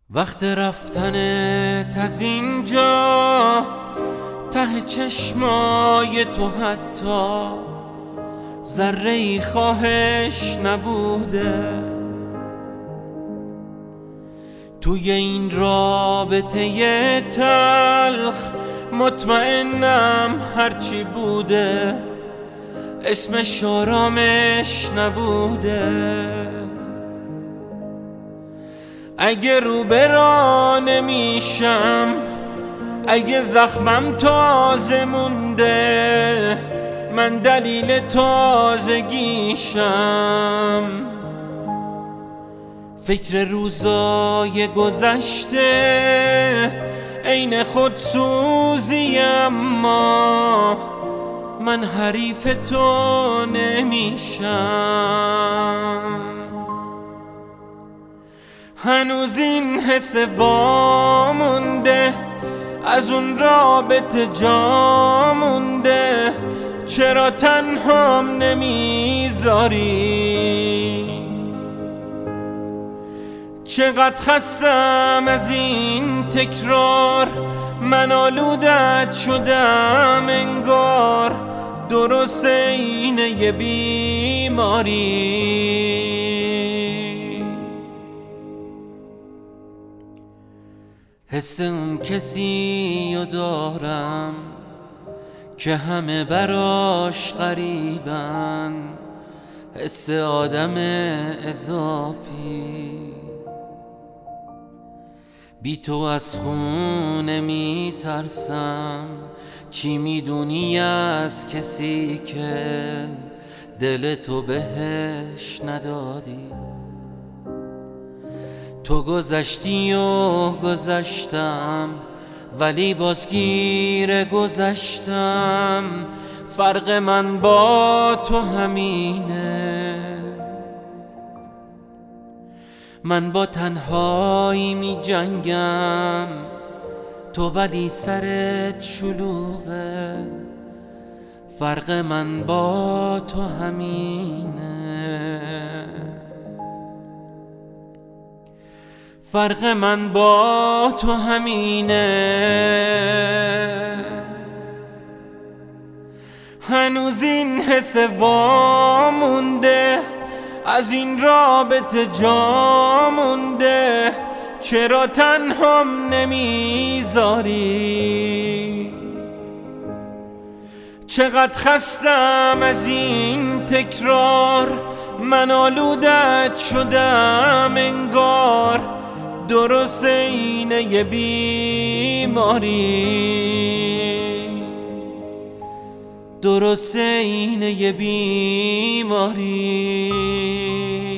وقت رفتنت از اینجا ته چشمای تو حتی ذره‌ای خواهش نبوده. توی این رابطه تلخ مطمئنم هرچی بوده اسمش آرامش نبوده. اگه رو برا نمیشم، اگه زخمم تازه مونده، من دلیل تازگیشم. فکر روزای گذشته عین خودسوزی، اما من حریف تو نمیشم. هنوز این حس وامونده، از اون رابطه جا مونده، چرا تنهام نمیذاری؟ چقدر خستم از این تکرار، من آلودت شدم انگار، درست اینه یه بیماری. حس اون کسی رو دارم که همه براش غریبن، حس آدم اضافی. بی تو از خونه میترسم، چی میدونی از کسی که دل تو بهش ندادی؟ تو گذشتی و گذشتم، ولی بازگیر گذشتم. فرق من با تو همینه، من با تنهایی می جنگم، تو ولی سرت شلوغه. فرق من با تو همینه، فرق من با تو همینه. هنوز این حس وامونده، از این رابطه جا مونده، چرا تنهام نمیذاری؟ چقدر خستم از این تکرار، من آلودت شدم انگار، درست اینه یه بیماری. درست اینه یه بیماری.